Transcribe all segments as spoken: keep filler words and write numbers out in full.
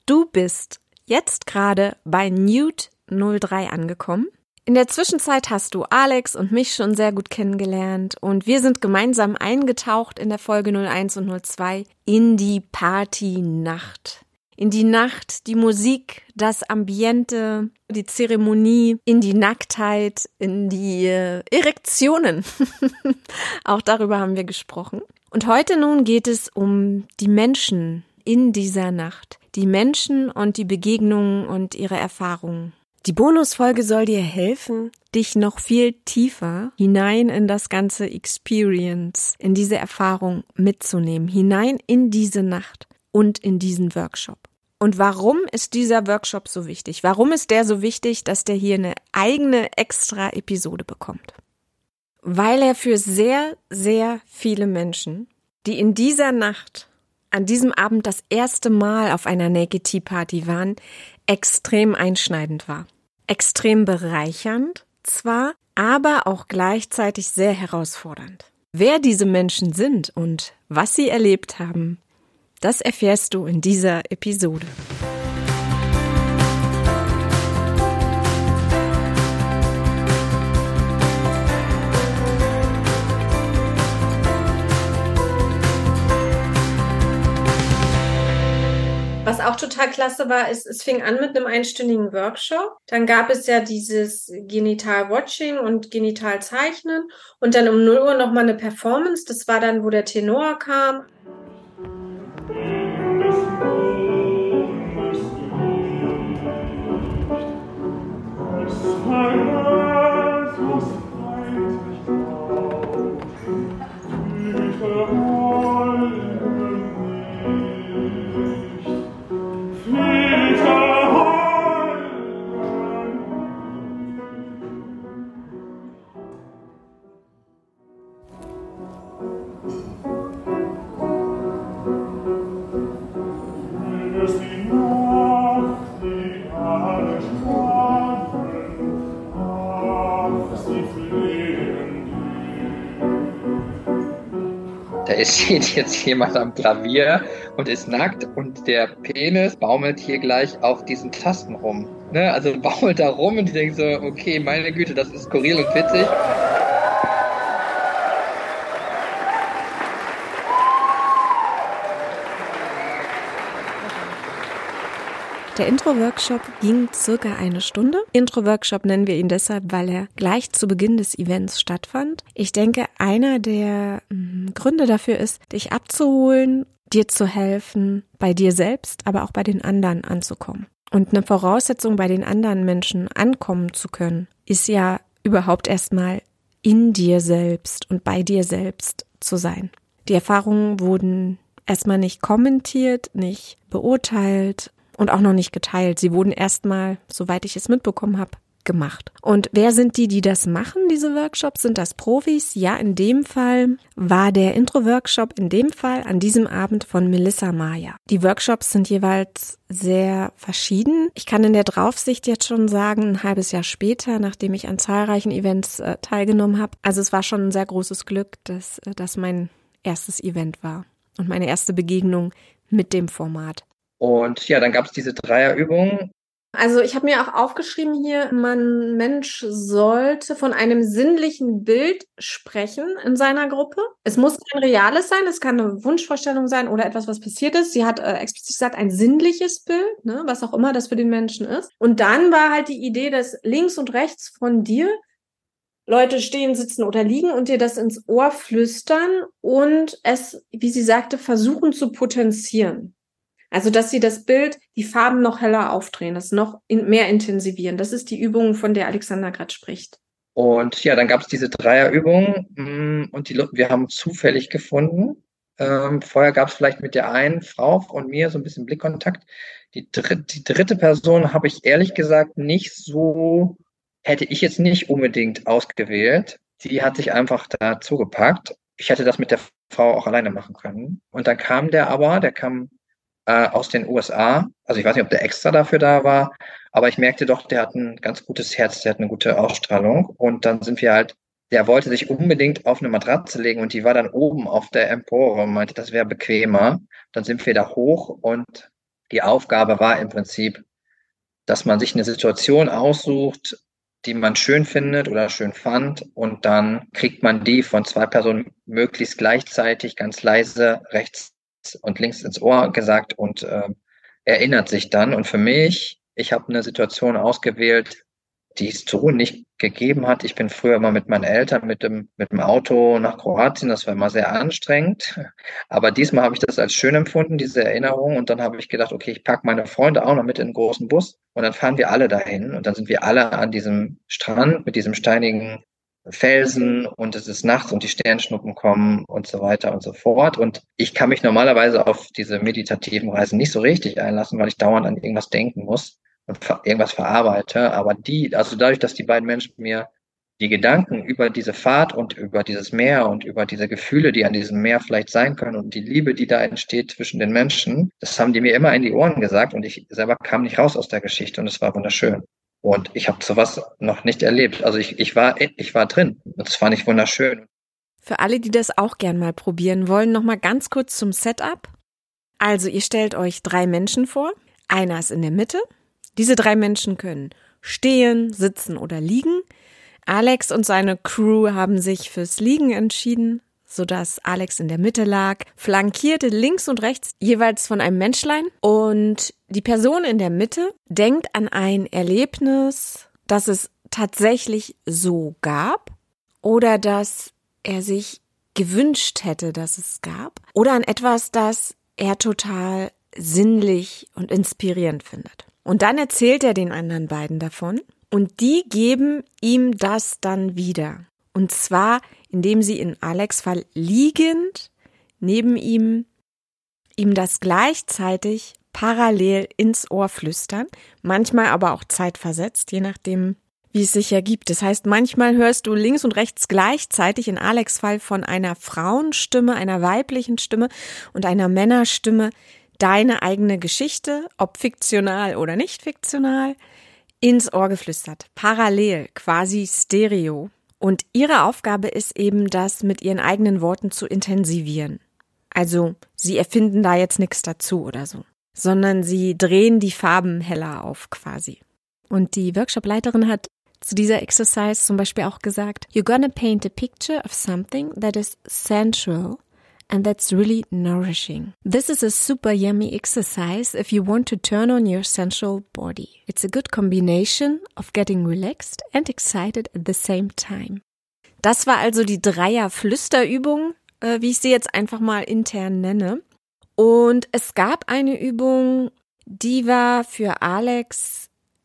du bist jetzt gerade bei Newt null drei angekommen. In der Zwischenzeit hast du Alex und mich schon sehr gut kennengelernt und wir sind gemeinsam eingetaucht in der Folge null eins und null zwei in die Partynacht. In die Nacht, die Musik, das Ambiente, die Zeremonie, in die Nacktheit, in die äh, Erektionen. Auch darüber haben wir gesprochen. Und heute nun geht es um die Menschen in dieser Nacht. Die Menschen und die Begegnungen und ihre Erfahrungen. Die Bonusfolge soll dir helfen, dich noch viel tiefer hinein in das ganze Experience, in diese Erfahrung mitzunehmen, hinein in diese Nacht und in diesen Workshop. Und warum ist dieser Workshop so wichtig? Warum ist der so wichtig, dass der hier eine eigene extra Episode bekommt? Weil er für sehr, sehr viele Menschen, die in dieser Nacht, an diesem Abend das erste Mal auf einer Naked Tea Party waren, extrem einschneidend war. Extrem bereichernd zwar, aber auch gleichzeitig sehr herausfordernd. Wer diese Menschen sind und was sie erlebt haben, das erfährst du in dieser Episode. Was auch total klasse war, ist, es fing an mit einem einstündigen Workshop. Dann gab es ja dieses Genital-Watching und Genital-Zeichnen. Und dann um null Uhr nochmal eine Performance. Das war dann, wo der Tenor kam. Da steht jetzt jemand am Klavier und ist nackt und der Penis baumelt hier gleich auf diesen Tasten rum. Ne? Also baumelt da rum und ich denke so, okay, meine Güte, das ist skurril und witzig. Der Intro-Workshop ging circa eine Stunde. Intro-Workshop nennen wir ihn deshalb, weil er gleich zu Beginn des Events stattfand. Ich denke, einer der mh, Gründe dafür ist, dich abzuholen, dir zu helfen, bei dir selbst, aber auch bei den anderen anzukommen. Und eine Voraussetzung, bei den anderen Menschen ankommen zu können, ist ja überhaupt erstmal in dir selbst und bei dir selbst zu sein. Die Erfahrungen wurden erstmal nicht kommentiert, nicht beurteilt, und auch noch nicht geteilt. Sie wurden erstmal, soweit ich es mitbekommen habe, gemacht. Und wer sind die, die das machen, diese Workshops? Sind das Profis? Ja, in dem Fall war der Intro-Workshop in dem Fall an diesem Abend von Melissa Mayer. Die Workshops sind jeweils sehr verschieden. Ich kann in der Draufsicht jetzt schon sagen, ein halbes Jahr später, nachdem ich an zahlreichen Events äh, teilgenommen habe. Also es war schon ein sehr großes Glück, dass das mein erstes Event war und meine erste Begegnung mit dem Format. Und ja, dann gab es diese Dreierübung. Also ich habe mir auch aufgeschrieben hier, man Mensch sollte von einem sinnlichen Bild sprechen in seiner Gruppe. Es muss kein reales sein, es kann eine Wunschvorstellung sein oder etwas, was passiert ist. Sie hat äh, explizit gesagt, ein sinnliches Bild, ne, was auch immer das für den Menschen ist. Und dann war halt die Idee, dass links und rechts von dir Leute stehen, sitzen oder liegen und dir das ins Ohr flüstern und es, wie sie sagte, versuchen zu potenzieren. Also, dass sie das Bild, die Farben noch heller aufdrehen, das noch in, mehr intensivieren. Das ist die Übung, von der Alexander gerade spricht. Und ja, dann gab es diese Dreierübung und die, wir haben zufällig gefunden. Ähm, vorher gab es vielleicht mit der einen Frau und mir so ein bisschen Blickkontakt. Die, dritt, die dritte Person habe ich ehrlich gesagt nicht so, hätte ich jetzt nicht unbedingt ausgewählt. Die hat sich einfach dazu gepackt. Ich hätte das mit der Frau auch alleine machen können. Und dann kam der aber, der kam aus den U S A. Also ich weiß nicht, ob der extra dafür da war, aber ich merkte doch, der hat ein ganz gutes Herz, der hat eine gute Ausstrahlung. Und dann sind wir halt, der wollte sich unbedingt auf eine Matratze legen und die war dann oben auf der Empore und meinte, das wäre bequemer. Dann sind wir da hoch und Die Aufgabe war im Prinzip, dass man sich eine Situation aussucht, die man schön findet oder schön fand, und dann kriegt man die von zwei Personen möglichst gleichzeitig ganz leise rechts und links ins Ohr gesagt und äh, erinnert sich dann. Und für mich, ich habe eine Situation ausgewählt, die es so nicht gegeben hat. Ich bin früher immer mit meinen Eltern mit dem, mit dem Auto nach Kroatien. Das war immer sehr anstrengend. Aber diesmal habe ich das als schön empfunden, diese Erinnerung. Und dann habe ich gedacht, okay, ich packe meine Freunde auch noch mit in den großen Bus. Und dann fahren wir alle dahin. Und dann sind wir alle an diesem Strand mit diesem steinigen Felsen, und es ist nachts und die Sternschnuppen kommen und so weiter und so fort. Und ich kann mich normalerweise auf diese meditativen Reisen nicht so richtig einlassen, weil ich dauernd an irgendwas denken muss und ver- irgendwas verarbeite. Aber die, also dadurch, dass die beiden Menschen mir die Gedanken über diese Fahrt und über dieses Meer und über diese Gefühle, die an diesem Meer vielleicht sein können, und die Liebe, die da entsteht zwischen den Menschen, das haben die mir immer in die Ohren gesagt, und ich selber kam nicht raus aus der Geschichte, und es war wunderschön. Und ich habe sowas noch nicht erlebt. Also ich, ich war, ich war drin, und es fand ich wunderschön. Für alle, die das auch gern mal probieren wollen, noch mal ganz kurz zum Setup. Also ihr stellt euch drei Menschen vor. Einer ist in der Mitte. Diese drei Menschen können stehen, sitzen oder liegen. Alex und seine Crew haben sich fürs Liegen entschieden, sodass Alex in der Mitte lag, flankierte links und rechts jeweils von einem Menschlein. Und die Person in der Mitte denkt an ein Erlebnis, das es tatsächlich so gab oder das er sich gewünscht hätte, dass es gab, oder an etwas, das er total sinnlich und inspirierend findet. Und dann erzählt er den anderen beiden davon, und die geben ihm das dann wieder. Und zwar, indem sie in Alex' Fall liegend neben ihm, ihm das gleichzeitig parallel ins Ohr flüstern, manchmal aber auch zeitversetzt, je nachdem, wie es sich ergibt. Das heißt, manchmal hörst du links und rechts gleichzeitig in Alex' Fall von einer Frauenstimme, einer weiblichen Stimme und einer Männerstimme deine eigene Geschichte, ob fiktional oder nicht fiktional, ins Ohr geflüstert. Parallel, quasi Stereo. Und ihre Aufgabe ist eben, das mit ihren eigenen Worten zu intensivieren. Also, sie erfinden da jetzt nichts dazu oder so, sondern sie drehen die Farben heller auf quasi. Und die Workshop-Leiterin hat zu dieser Exercise zum Beispiel auch gesagt, you're gonna paint a picture of something that is sensual and that's really nourishing. This is a super yummy exercise if you want to turn on your sensual body. It's a good combination of getting relaxed and excited at the same time. Das war also die Dreier-Flüsterübung, äh, wie ich sie jetzt einfach mal intern nenne. Und es gab eine Übung, die war für Alex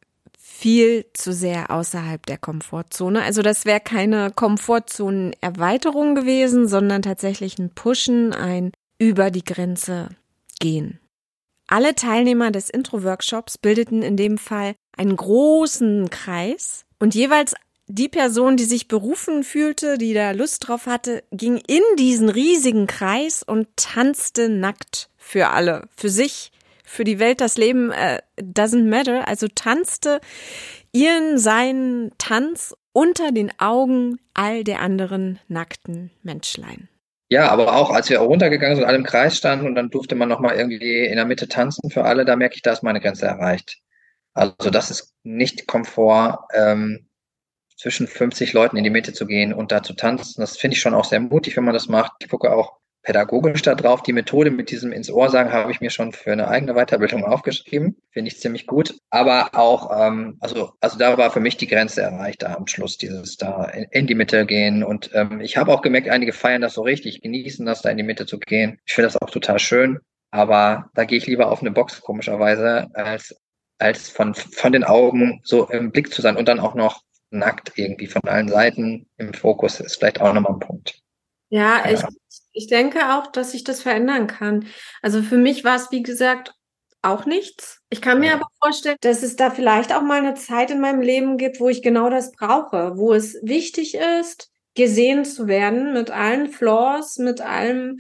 viel zu sehr außerhalb der Komfortzone. Also das wäre keine Komfortzonenerweiterung gewesen, sondern tatsächlich ein Pushen, ein über die Grenze gehen. Alle Teilnehmer des Intro-Workshops bildeten in dem Fall einen großen Kreis, und jeweils die Person, die sich berufen fühlte, die da Lust drauf hatte, ging in diesen riesigen Kreis und tanzte nackt für alle, für sich, für die Welt, das Leben äh, doesn't matter, also tanzte ihren seinen Tanz unter den Augen all der anderen nackten Menschlein. Ja, aber auch als wir runtergegangen sind, alle im Kreis standen, und dann durfte man nochmal irgendwie in der Mitte tanzen für alle, da merke ich, da ist meine Grenze erreicht. Also das ist nicht Komfort, ähm, zwischen fünfzig Leuten in die Mitte zu gehen und da zu tanzen. Das finde ich schon auch sehr mutig, wenn man das macht. Ich gucke auch pädagogisch da drauf. Die Methode mit diesem ins Ohr sagen habe ich mir schon für eine eigene Weiterbildung aufgeschrieben. Finde ich ziemlich gut. Aber auch, ähm, also, also da war für mich die Grenze erreicht, da am Schluss dieses da in, in die Mitte gehen. Und ähm, ich habe auch gemerkt, einige feiern das so richtig, genießen das, da in die Mitte zu gehen. Ich finde das auch total schön. Aber da gehe ich lieber auf eine Box, komischerweise, als, als von, von den Augen so im Blick zu sein und dann auch noch nackt irgendwie von allen Seiten im Fokus ist vielleicht auch nochmal ein Punkt. Ja, ich, ich denke auch, dass sich das verändern kann. Also für mich war es, wie gesagt, auch nichts. Ich kann mir aber vorstellen, dass es da vielleicht auch mal eine Zeit in meinem Leben gibt, wo ich genau das brauche, wo es wichtig ist, gesehen zu werden mit allen Flaws, mit allem,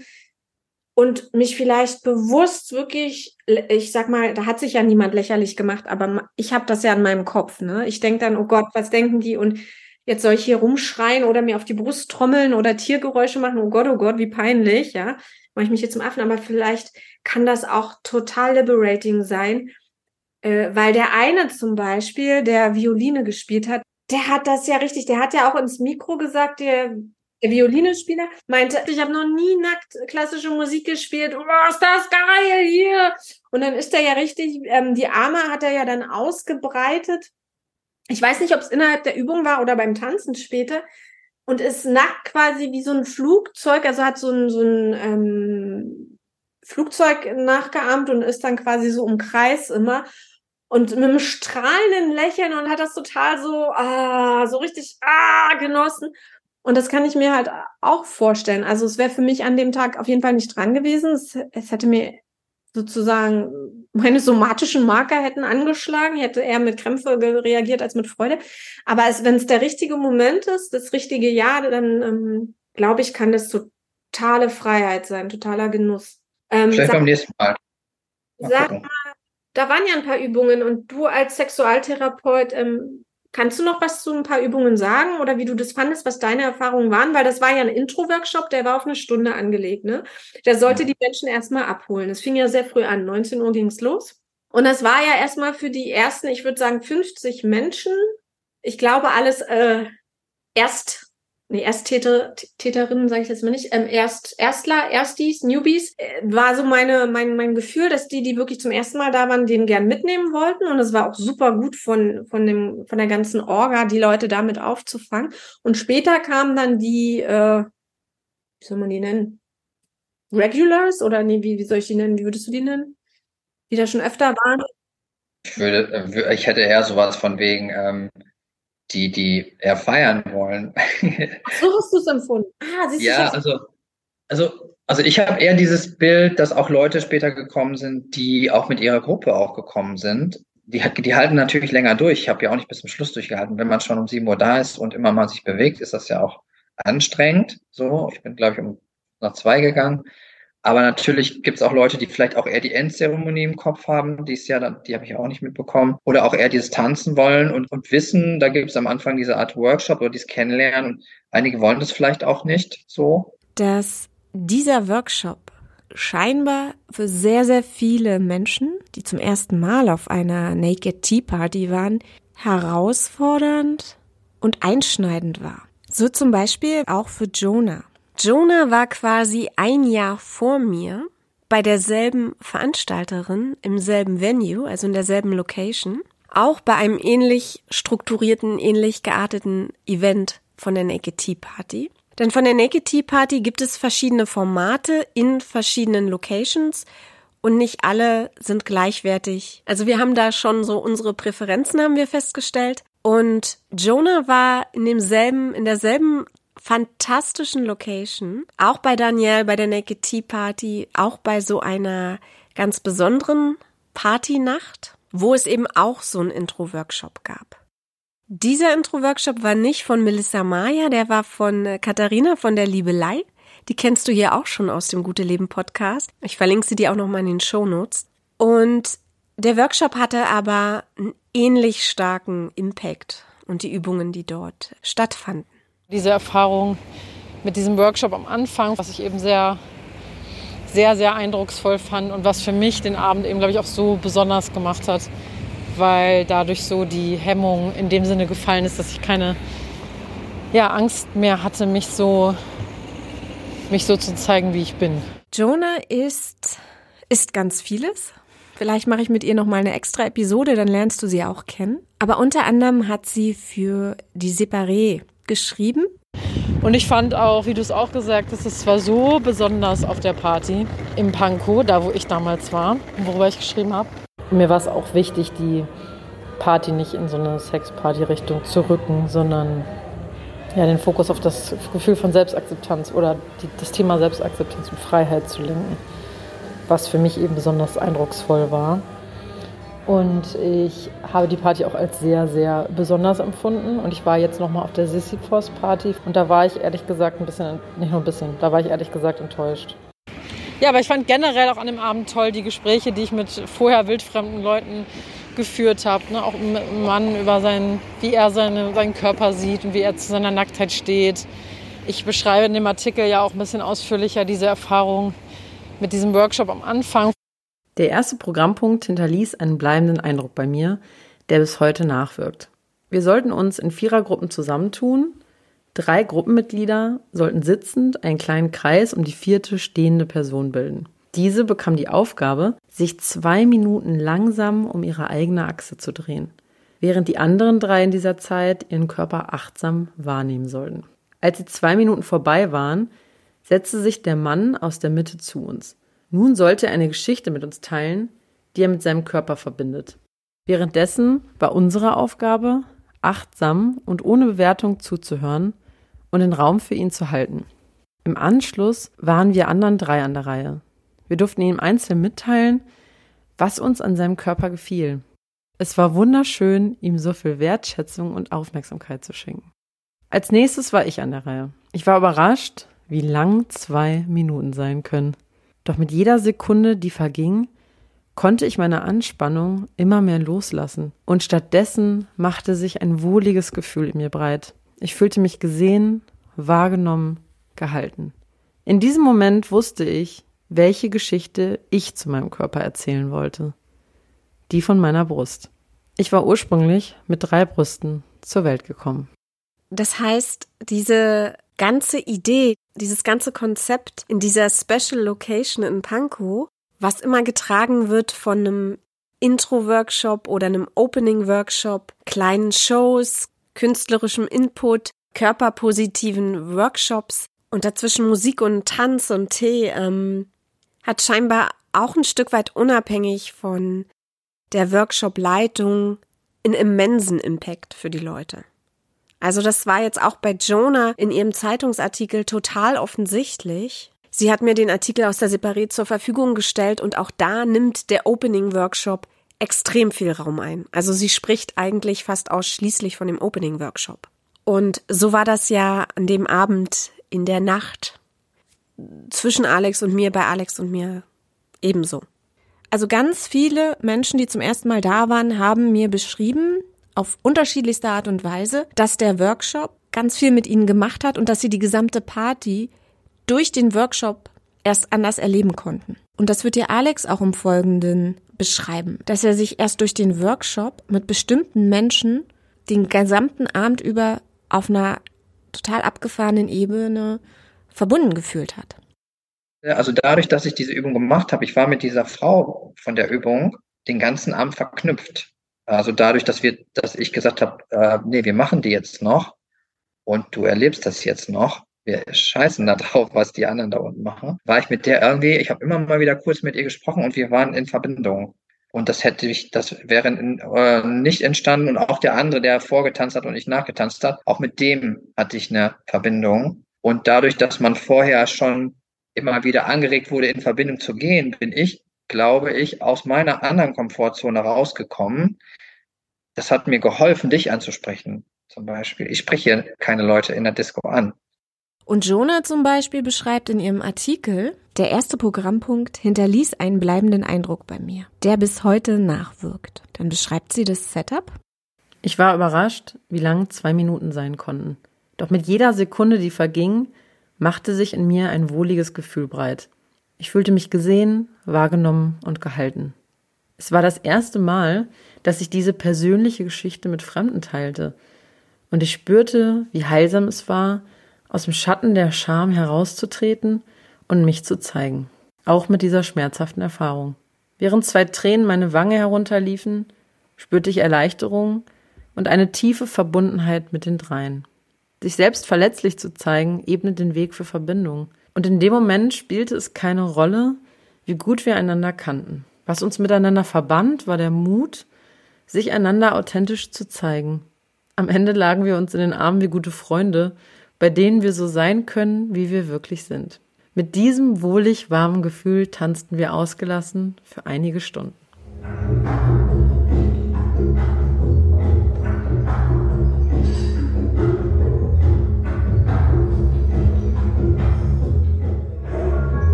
und mich vielleicht bewusst wirklich, ich sag mal, da hat sich ja niemand lächerlich gemacht, aber ich habe das ja in meinem Kopf, ne? Ich denke dann, oh Gott, was denken die? Und jetzt soll ich hier rumschreien oder mir auf die Brust trommeln oder Tiergeräusche machen. Oh Gott, oh Gott, wie peinlich, ja. Mache ich mich jetzt zum Affen, aber vielleicht kann das auch total liberating sein, äh, weil der eine zum Beispiel, der Violine gespielt hat, der hat das ja richtig, der hat ja auch ins Mikro gesagt, der, der Violinespieler meinte, ich habe noch nie nackt klassische Musik gespielt. Oh, ist das geil hier! Und dann ist er ja richtig, ähm, die Arme hat er ja dann ausgebreitet. Ich weiß nicht, ob es innerhalb der Übung war oder beim Tanzen später. Und ist nackt quasi wie so ein Flugzeug, also hat so ein, so ein ähm, Flugzeug nachgeahmt und ist dann quasi so im Kreis immer. Und mit einem strahlenden Lächeln und hat das total so, ah, so richtig, ah, genossen. Und das kann ich mir halt auch vorstellen. Also es wäre für mich an dem Tag auf jeden Fall nicht dran gewesen. Es, es hätte mir sozusagen meine somatischen Marker hätten angeschlagen, hätte eher mit Krämpfe reagiert als mit Freude. Aber es, wenn es der richtige Moment ist, das richtige Jahr, dann ähm, glaube ich, kann das totale Freiheit sein, totaler Genuss. Ähm, Vielleicht sag, beim nächsten Mal. Mal sag gucken. mal, da waren ja ein paar Übungen und du als Sexualtherapeut, ähm, kannst du noch was zu ein paar Übungen sagen oder wie du das fandest, was deine Erfahrungen waren? Weil das war ja ein Intro-Workshop, der war auf eine Stunde angelegt, ne? Der sollte die Menschen erstmal abholen. Es fing ja sehr früh an, neunzehn Uhr ging's los. Und das war ja erstmal für die ersten, ich würde sagen, fünfzig Menschen. Ich glaube, alles äh, erst, nee, Ersttäter, Täterinnen sage ich jetzt mal nicht, ähm, Erst, Erstler, Erstis, Newbies, äh, war so meine, mein, mein Gefühl, dass die, die wirklich zum ersten Mal da waren, den gern mitnehmen wollten. Und es war auch super gut von, von dem, von der ganzen Orga, die Leute damit aufzufangen. Und später kamen dann die, äh, wie soll man die nennen? Regulars? Oder nee, wie, wie soll ich die nennen? Wie würdest du die nennen? Die da schon öfter waren? Ich würde, ich hätte eher sowas von wegen, ähm, die, die eher feiern wollen. Ach, so hast du es empfunden. Ah, siehst du, ich Ja, hab's- also, also, also ich habe eher dieses Bild, dass auch Leute später gekommen sind, die auch mit ihrer Gruppe auch gekommen sind. Die, die halten natürlich länger durch. Ich habe ja auch nicht bis zum Schluss durchgehalten. Wenn man schon um sieben Uhr da ist und immer mal sich bewegt, ist das ja auch anstrengend. So, ich bin, glaube ich, um nach zwei gegangen. Aber natürlich gibt es auch Leute, die vielleicht auch eher die Endzeremonie im Kopf haben. Die ist ja dann, die habe ich auch nicht mitbekommen. Oder auch eher dieses Tanzen wollen und, und wissen, da gibt es am Anfang diese Art Workshop oder dieses Kennenlernen. Und einige wollen das vielleicht auch nicht so. Dass dieser Workshop scheinbar für sehr, sehr viele Menschen, die zum ersten Mal auf einer Naked Tea Party waren, herausfordernd und einschneidend war. So zum Beispiel auch für Jonah. Jonah war quasi ein Jahr vor mir bei derselben Veranstalterin im selben Venue, also in derselben Location, auch bei einem ähnlich strukturierten, ähnlich gearteten Event von der Naked Tea Party. Denn von der Naked Tea Party gibt es verschiedene Formate in verschiedenen Locations und nicht alle sind gleichwertig. Also wir haben da schon so unsere Präferenzen, haben wir festgestellt. Und Jonah war in demselben, in derselben fantastischen Location, auch bei Danielle, bei der Naked Tea Party, auch bei so einer ganz besonderen Partynacht, wo es eben auch so einen Intro-Workshop gab. Dieser Intro-Workshop war nicht von Melissa Maya, der war von Katharina von der Liebelei. Die kennst du hier auch schon aus dem Gute Leben Podcast. Ich verlinke sie dir auch nochmal in den Shownotes. Und der Workshop hatte aber einen ähnlich starken Impact und die Übungen, die dort stattfanden. Diese Erfahrung mit diesem Workshop am Anfang, was ich eben sehr, sehr, sehr eindrucksvoll fand und was für mich den Abend eben, glaube ich, auch so besonders gemacht hat, weil dadurch so die Hemmung in dem Sinne gefallen ist, dass ich keine ja, Angst mehr hatte, mich so, mich so zu zeigen, wie ich bin. Jonah ist, ist ganz vieles. Vielleicht mache ich mit ihr nochmal eine extra Episode, dann lernst du sie auch kennen. Aber unter anderem hat sie für die Separé geschrieben. Und ich fand auch, wie du es auch gesagt hast, es war so besonders auf der Party im Pankow, da wo ich damals war, worüber ich geschrieben habe. Mir war es auch wichtig, die Party nicht in so eine Sex-Party-Richtung zu rücken, sondern ja, den Fokus auf das Gefühl von Selbstakzeptanz oder die, das Thema Selbstakzeptanz und Freiheit zu lenken, was für mich eben besonders eindrucksvoll war. Und ich habe die Party auch als sehr, sehr besonders empfunden. Und ich war jetzt nochmal auf der Sisyphos Party. Und da war ich ehrlich gesagt ein bisschen, nicht nur ein bisschen, da war ich ehrlich gesagt enttäuscht. Ja, aber ich fand generell auch an dem Abend toll die Gespräche, die ich mit vorher wildfremden Leuten geführt habe, ne? Auch mit einem Mann über seinen, wie er seine, seinen Körper sieht und wie er zu seiner Nacktheit steht. Ich beschreibe in dem Artikel ja auch ein bisschen ausführlicher diese Erfahrung mit diesem Workshop am Anfang. Der erste Programmpunkt hinterließ einen bleibenden Eindruck bei mir, der bis heute nachwirkt. Wir sollten uns in Vierergruppen zusammentun. Drei Gruppenmitglieder sollten sitzend einen kleinen Kreis um die vierte stehende Person bilden. Diese bekam die Aufgabe, sich zwei Minuten langsam um ihre eigene Achse zu drehen, während die anderen drei in dieser Zeit ihren Körper achtsam wahrnehmen sollten. Als die zwei Minuten vorbei waren, setzte sich der Mann aus der Mitte zu uns. Nun sollte er eine Geschichte mit uns teilen, die er mit seinem Körper verbindet. Währenddessen war unsere Aufgabe, achtsam und ohne Bewertung zuzuhören und den Raum für ihn zu halten. Im Anschluss waren wir anderen drei an der Reihe. Wir durften ihm einzeln mitteilen, was uns an seinem Körper gefiel. Es war wunderschön, ihm so viel Wertschätzung und Aufmerksamkeit zu schenken. Als nächstes war ich an der Reihe. Ich war überrascht, wie lang zwei Minuten sein können. Doch mit jeder Sekunde, die verging, konnte ich meine Anspannung immer mehr loslassen. Und stattdessen machte sich ein wohliges Gefühl in mir breit. Ich fühlte mich gesehen, wahrgenommen, gehalten. In diesem Moment wusste ich, welche Geschichte ich zu meinem Körper erzählen wollte. Die von meiner Brust. Ich war ursprünglich mit drei Brüsten zur Welt gekommen. Das heißt, diese ganze Idee, dieses ganze Konzept in dieser Special Location in Pankow, was immer getragen wird von einem Intro-Workshop oder einem Opening-Workshop, kleinen Shows, künstlerischem Input, körperpositiven Workshops und dazwischen Musik und Tanz und Tee, ähm, hat scheinbar auch ein Stück weit unabhängig von der Workshop-Leitung einen immensen Impact für die Leute. Also das war jetzt auch bei Jonah in ihrem Zeitungsartikel total offensichtlich. Sie hat mir den Artikel aus der Separé zur Verfügung gestellt und auch da nimmt der Opening-Workshop extrem viel Raum ein. Also sie spricht eigentlich fast ausschließlich von dem Opening-Workshop. Und so war das ja an dem Abend in der Nacht zwischen Alex und mir, bei Alex und mir ebenso. Also ganz viele Menschen, die zum ersten Mal da waren, haben mir beschrieben, auf unterschiedlichste Art und Weise, dass der Workshop ganz viel mit ihnen gemacht hat und dass sie die gesamte Party durch den Workshop erst anders erleben konnten. Und das wird dir Alex auch im Folgenden beschreiben, dass er sich erst durch den Workshop mit bestimmten Menschen den gesamten Abend über auf einer total abgefahrenen Ebene verbunden gefühlt hat. Also dadurch, dass ich diese Übung gemacht habe, ich war mit dieser Frau von der Übung den ganzen Abend verknüpft. Also dadurch, dass wir, dass ich gesagt habe, äh, nee, wir machen die jetzt noch und du erlebst das jetzt noch. Wir scheißen da drauf, was die anderen da unten machen. War ich mit der irgendwie, ich habe immer mal wieder kurz mit ihr gesprochen und wir waren in Verbindung. Und das hätte ich, das wäre äh, nicht entstanden und auch der andere, der vorgetanzt hat und ich nachgetanzt hat, auch mit dem hatte ich eine Verbindung. Und dadurch, dass man vorher schon immer wieder angeregt wurde, in Verbindung zu gehen, bin ich, glaube ich, aus meiner anderen Komfortzone rausgekommen. Das hat mir geholfen, dich anzusprechen, zum Beispiel. Ich spreche hier keine Leute in der Disco an. Und Jonah zum Beispiel beschreibt in ihrem Artikel, der erste Programmpunkt hinterließ einen bleibenden Eindruck bei mir, der bis heute nachwirkt. Dann beschreibt sie das Setup. Ich war überrascht, wie lang zwei Minuten sein konnten. Doch mit jeder Sekunde, die verging, machte sich in mir ein wohliges Gefühl breit. Ich fühlte mich gesehen, wahrgenommen und gehalten. Es war das erste Mal, dass ich diese persönliche Geschichte mit Fremden teilte. Und ich spürte, wie heilsam es war, aus dem Schatten der Scham herauszutreten und mich zu zeigen. Auch mit dieser schmerzhaften Erfahrung. Während zwei Tränen meine Wange herunterliefen, spürte ich Erleichterung und eine tiefe Verbundenheit mit den Dreien. Sich selbst verletzlich zu zeigen, ebnet den Weg für Verbindung. Und in dem Moment spielte es keine Rolle, wie gut wir einander kannten. Was uns miteinander verband, war der Mut, sich einander authentisch zu zeigen. Am Ende lagen wir uns in den Armen wie gute Freunde, bei denen wir so sein können, wie wir wirklich sind. Mit diesem wohlig warmen Gefühl tanzten wir ausgelassen für einige Stunden.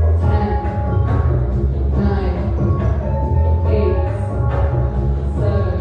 Nine, eight, seven,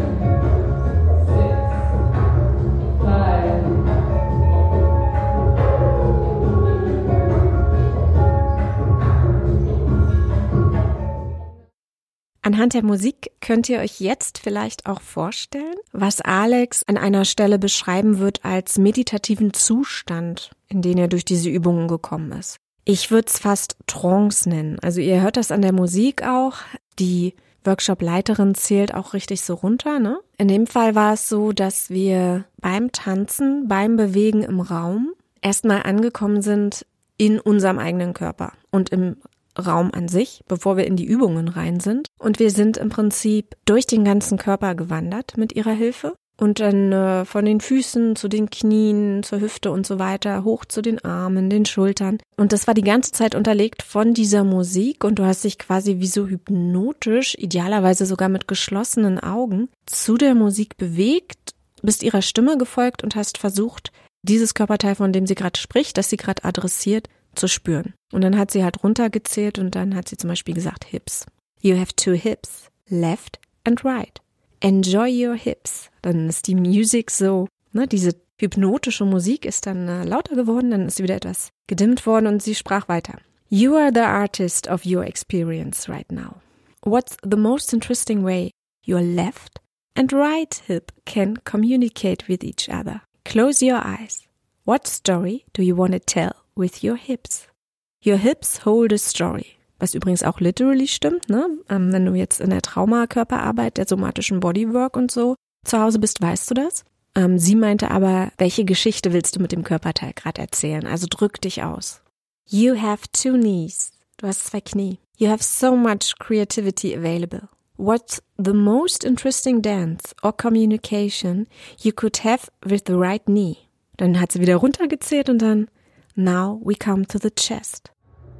Anhand der Musik könnt ihr euch jetzt vielleicht auch vorstellen, was Alex an einer Stelle beschreiben wird als meditativen Zustand, in den er durch diese Übungen gekommen ist. Ich würde es fast Trance nennen. Also ihr hört das an der Musik auch. Die Workshop-Leiterin zählt auch richtig so runter, ne? In dem Fall war es so, dass wir beim Tanzen, beim Bewegen im Raum erstmal angekommen sind in unserem eigenen Körper und im Raum an sich, bevor wir in die Übungen rein sind. Und wir sind im Prinzip durch den ganzen Körper gewandert mit ihrer Hilfe. Und dann äh, von den Füßen zu den Knien, zur Hüfte und so weiter, hoch zu den Armen, den Schultern. Und das war die ganze Zeit unterlegt von dieser Musik und du hast dich quasi wie so hypnotisch, idealerweise sogar mit geschlossenen Augen, zu der Musik bewegt, bist ihrer Stimme gefolgt und hast versucht, dieses Körperteil, von dem sie gerade spricht, das sie gerade adressiert, zu spüren. Und dann hat sie halt runtergezählt und dann hat sie zum Beispiel gesagt, Hips. You have two hips, left and right. Enjoy your hips. Dann ist die Musik so, ne, diese hypnotische Musik ist dann äh, lauter geworden, dann ist sie wieder etwas gedimmt worden und sie sprach weiter. You are the artist of your experience right now. What's the most interesting way your left and right hip can communicate with each other? Close your eyes. What story do you want to tell with your hips? Your hips hold a story. Was übrigens auch literally stimmt, ne? Ähm, wenn du jetzt in der Traumakörperarbeit, der somatischen Bodywork und so zu Hause bist, weißt du das. Ähm, sie meinte aber, welche Geschichte willst du mit dem Körperteil gerade erzählen? Also drück dich aus. You have two knees. Du hast zwei Knie. You have so much creativity available. What's the most interesting dance or communication you could have with the right knee? Dann hat sie wieder runtergezählt und dann, now we come to the chest.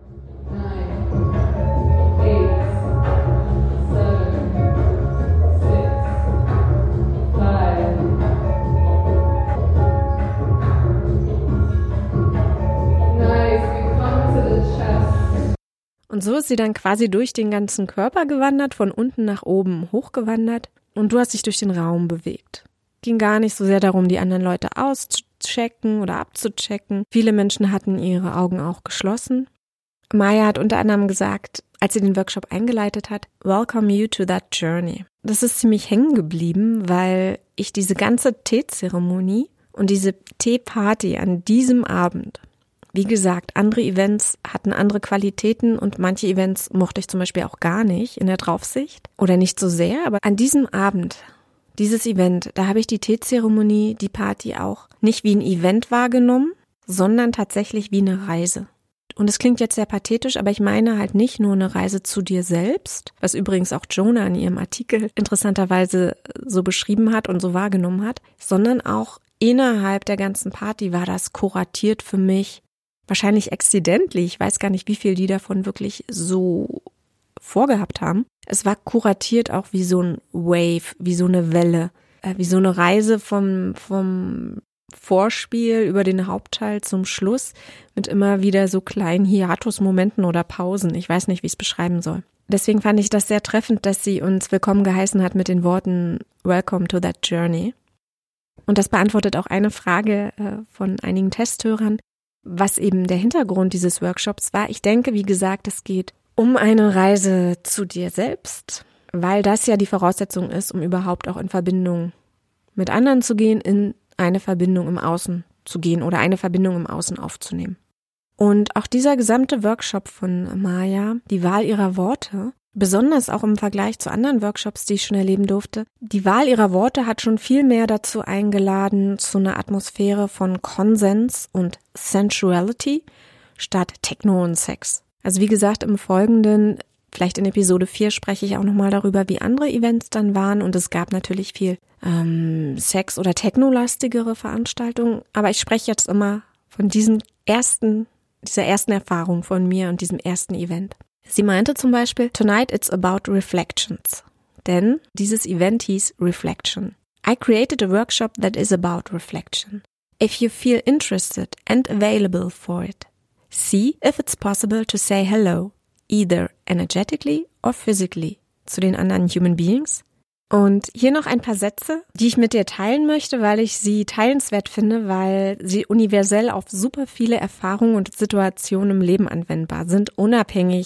Und so ist sie dann quasi durch den ganzen Körper gewandert, von unten nach oben hochgewandert und du hast dich durch den Raum bewegt. Ging gar nicht so sehr darum, die anderen Leute auszuchecken oder abzuchecken. Viele Menschen hatten ihre Augen auch geschlossen. Maya hat unter anderem gesagt, als sie den Workshop eingeleitet hat, welcome you to that journey. Das ist ziemlich hängen geblieben, weil ich diese ganze Teezeremonie und diese Teeparty an diesem Abend, wie gesagt, andere Events hatten andere Qualitäten und manche Events mochte ich zum Beispiel auch gar nicht in der Draufsicht oder nicht so sehr, aber an diesem Abend, dieses Event, da habe ich die Teezeremonie, die Party auch nicht wie ein Event wahrgenommen, sondern tatsächlich wie eine Reise. Und es klingt jetzt sehr pathetisch, aber ich meine halt nicht nur eine Reise zu dir selbst, was übrigens auch Jonah in ihrem Artikel interessanterweise so beschrieben hat und so wahrgenommen hat, sondern auch innerhalb der ganzen Party war das kuratiert für mich, wahrscheinlich accidentally, ich weiß gar nicht, wie viel die davon wirklich so vorgehabt haben. Es war kuratiert auch wie so ein Wave, wie so eine Welle, äh, wie so eine Reise vom, vom Vorspiel über den Hauptteil zum Schluss mit immer wieder so kleinen Hiatus-Momenten oder Pausen. Ich weiß nicht, wie ich es beschreiben soll. Deswegen fand ich das sehr treffend, dass sie uns willkommen geheißen hat mit den Worten Welcome to that journey. Und das beantwortet auch eine Frage äh, von einigen Testhörern, was eben der Hintergrund dieses Workshops war. Ich denke, wie gesagt, es geht um eine Reise zu dir selbst, weil das ja die Voraussetzung ist, um überhaupt auch in Verbindung mit anderen zu gehen, in eine Verbindung im Außen zu gehen oder eine Verbindung im Außen aufzunehmen. Und auch dieser gesamte Workshop von Maya, die Wahl ihrer Worte, besonders auch im Vergleich zu anderen Workshops, die ich schon erleben durfte, die Wahl ihrer Worte hat schon viel mehr dazu eingeladen, zu einer Atmosphäre von Konsens und Sensuality statt Techno und Sex. Also wie gesagt, im Folgenden, vielleicht in Episode vier, spreche ich auch nochmal darüber, wie andere Events dann waren und es gab natürlich viel ähm, Sex- oder Techno-lastigere Veranstaltungen, aber ich spreche jetzt immer von diesen ersten, dieser ersten Erfahrung von mir und diesem ersten Event. Sie meinte zum Beispiel, tonight it's about reflections. Denn dieses Event hieß Reflection. I created a workshop that is about reflection. If you feel interested and available for it, see if it's possible to say hello, either energetically or physically, zu den anderen human beings. Und hier noch ein paar Sätze, die ich mit dir teilen möchte, weil ich sie teilenswert finde, weil sie universell auf super viele Erfahrungen und Situationen im Leben anwendbar sind, unabhängig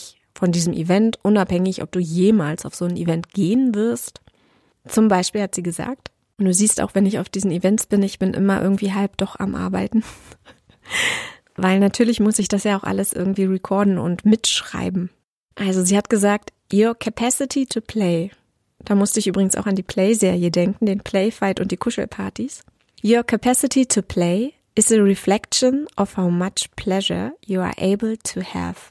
von diesem Event, unabhängig, ob du jemals auf so ein Event gehen wirst. Zum Beispiel hat sie gesagt, und du siehst auch, wenn ich auf diesen Events bin, ich bin immer irgendwie halb doch am Arbeiten. Weil natürlich muss ich das ja auch alles irgendwie recorden und mitschreiben. Also sie hat gesagt, your capacity to play. Da musste ich übrigens auch an die Play-Serie denken, den Play-Fight und die Kuschelpartys. Your capacity to play is a reflection of how much pleasure you are able to have.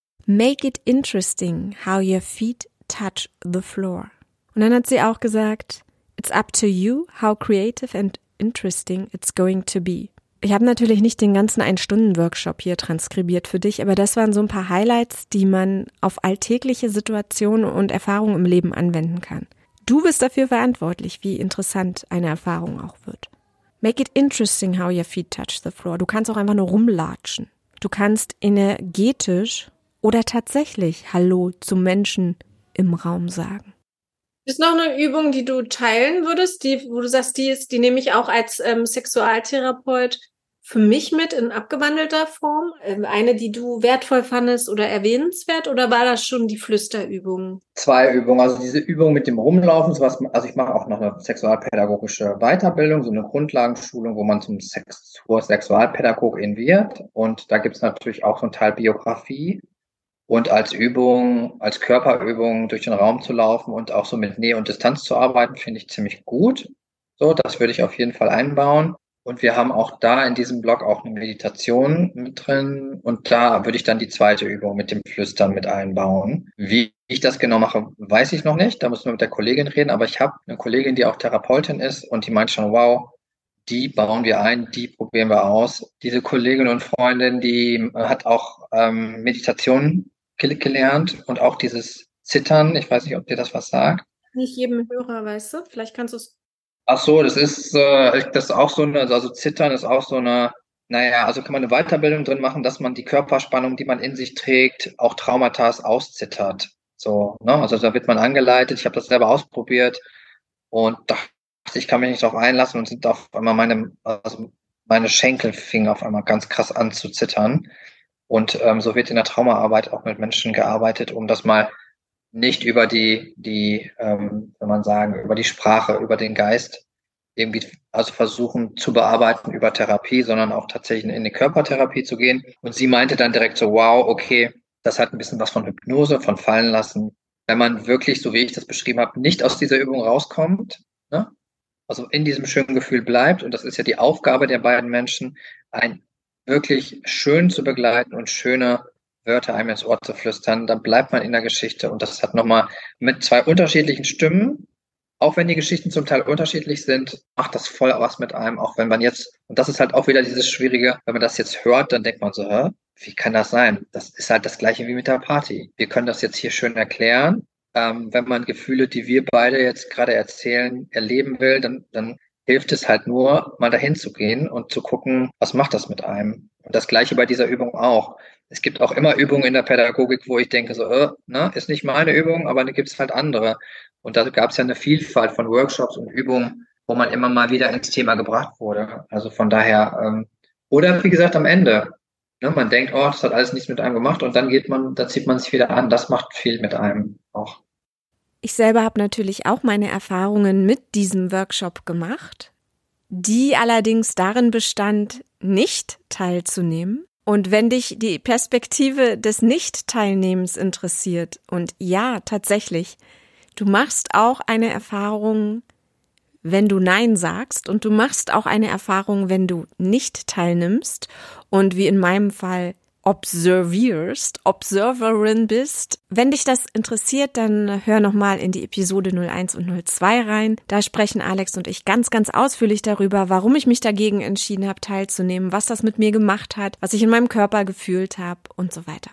Make it interesting how your feet touch the floor. Und dann hat sie auch gesagt, it's up to you how creative and interesting it's going to be. Ich habe natürlich nicht den ganzen Ein-Stunden-Workshop hier transkribiert für dich, aber das waren so ein paar Highlights, die man auf alltägliche Situationen und Erfahrungen im Leben anwenden kann. Du bist dafür verantwortlich, wie interessant eine Erfahrung auch wird. Make it interesting how your feet touch the floor. Du kannst auch einfach nur rumlatschen. Du kannst energetisch oder tatsächlich Hallo zum Menschen im Raum sagen. Ist noch eine Übung, die du teilen würdest, die, wo du sagst, die ist, die nehme ich auch als ähm, Sexualtherapeut für mich mit in abgewandelter Form? Ähm, eine, die du wertvoll fandest oder erwähnenswert, oder war das schon die Flüsterübung? Zwei Übungen, also diese Übung mit dem Rumlaufen, sowas, also ich mache auch noch eine sexualpädagogische Weiterbildung, so eine Grundlagenschulung, wo man zum Sex, zur Sexualpädagogin wird, und da gibt es natürlich auch so einen Teil Biografie. Und als Übung, als Körperübung durch den Raum zu laufen und auch so mit Nähe und Distanz zu arbeiten, finde ich ziemlich gut. So, das würde ich auf jeden Fall einbauen. Und wir haben auch da in diesem Blog auch eine Meditation mit drin. Und da würde ich dann die zweite Übung mit dem Flüstern mit einbauen. Wie ich das genau mache, weiß ich noch nicht. Da müssen wir mit der Kollegin reden. Aber ich habe eine Kollegin, die auch Therapeutin ist, und die meint schon, wow, die bauen wir ein, die probieren wir aus. Diese Kollegin und Freundin, die hat auch ähm, Meditation gelernt und auch dieses Zittern. Ich weiß nicht, ob dir das was sagt. Nicht jedem Hörer, weißt du? Vielleicht kannst du es. Ach so, das ist, äh, das ist auch so eine, also Zittern ist auch so eine, naja, also kann man eine Weiterbildung drin machen, dass man die Körperspannung, die man in sich trägt, auch Traumata auszittert. So, ne? Also da wird man angeleitet. Ich habe das selber ausprobiert und dachte, ich kann mich nicht darauf einlassen, und sind auf einmal meine, also meine Schenkel fingen auf einmal ganz krass an zu zittern. Und ähm, so wird in der Traumaarbeit auch mit Menschen gearbeitet, um das mal nicht über die, die, ähm, wenn man sagen, über die Sprache, über den Geist irgendwie, also versuchen zu bearbeiten über Therapie, sondern auch tatsächlich in die Körpertherapie zu gehen. Und sie meinte dann direkt so, wow, okay, das hat ein bisschen was von Hypnose, von Fallen lassen. Wenn man wirklich, so wie ich das beschrieben habe, nicht aus dieser Übung rauskommt, ne? Also in diesem schönen Gefühl bleibt, und das ist ja die Aufgabe der beiden Menschen, ein wirklich schön zu begleiten und schöne Wörter einem ins Ohr zu flüstern, dann bleibt man in der Geschichte. Und das hat nochmal mit zwei unterschiedlichen Stimmen, auch wenn die Geschichten zum Teil unterschiedlich sind, macht das voll was mit einem, auch wenn man jetzt, und das ist halt auch wieder dieses Schwierige, wenn man das jetzt hört, dann denkt man so, hä, wie kann das sein? Das ist halt das Gleiche wie mit der Party. Wir können das jetzt hier schön erklären. Ähm, wenn man Gefühle, die wir beide jetzt gerade erzählen, erleben will, dann, dann hilft es halt nur, mal dahin zu gehen und zu gucken, was macht das mit einem. Und das Gleiche bei dieser Übung auch. Es gibt auch immer Übungen in der Pädagogik, wo ich denke, so, äh, ne, ist nicht meine Übung, aber da gibt es halt andere. Und da gab es ja eine Vielfalt von Workshops und Übungen, wo man immer mal wieder ins Thema gebracht wurde. Also von daher, ähm, oder wie gesagt, am Ende. Ne, man denkt, oh, das hat alles nichts mit einem gemacht, und dann geht man, dann zieht man sich wieder an. Das macht viel mit einem auch. Ich selber habe natürlich auch meine Erfahrungen mit diesem Workshop gemacht, die allerdings darin bestand, nicht teilzunehmen. Und wenn dich die Perspektive des Nicht-Teilnehmens interessiert, und ja, tatsächlich, du machst auch eine Erfahrung, wenn du Nein sagst, und du machst auch eine Erfahrung, wenn du nicht teilnimmst und wie in meinem Fall observierst, Observerin bist. Wenn dich das interessiert, dann hör nochmal in die Episode null eins und null zwei rein. Da sprechen Alex und ich ganz, ganz ausführlich darüber, warum ich mich dagegen entschieden habe, teilzunehmen, was das mit mir gemacht hat, was ich in meinem Körper gefühlt habe und so weiter.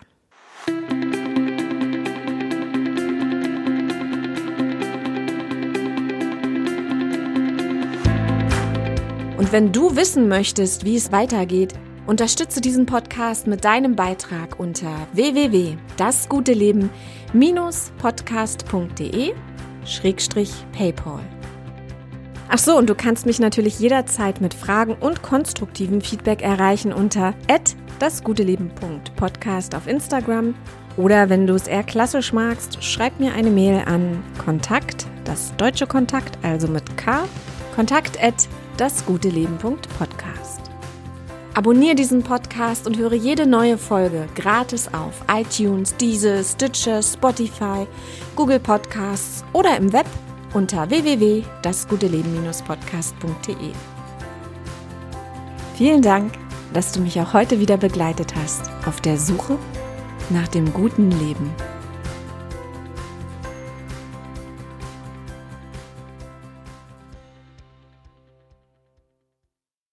Und wenn du wissen möchtest, wie es weitergeht, unterstütze diesen Podcast mit deinem Beitrag unter w w w punkt das gute leben podcast punkt d e schrägstrich paypal. Ach so, und du kannst mich natürlich jederzeit mit Fragen und konstruktivem Feedback erreichen unter at dasguteleben punkt podcast auf Instagram Oder wenn du es eher klassisch magst, schreib mir eine Mail an Kontakt, das deutsche Kontakt, also mit K, kontakt at dasguteleben punkt podcast. Abonniere diesen Podcast und höre jede neue Folge gratis auf iTunes, Deezer, Stitcher, Spotify, Google Podcasts oder im Web unter w w w punkt das gute leben podcast punkt d e. Vielen Dank, dass du mich auch heute wieder begleitet hast auf der Suche nach dem guten Leben.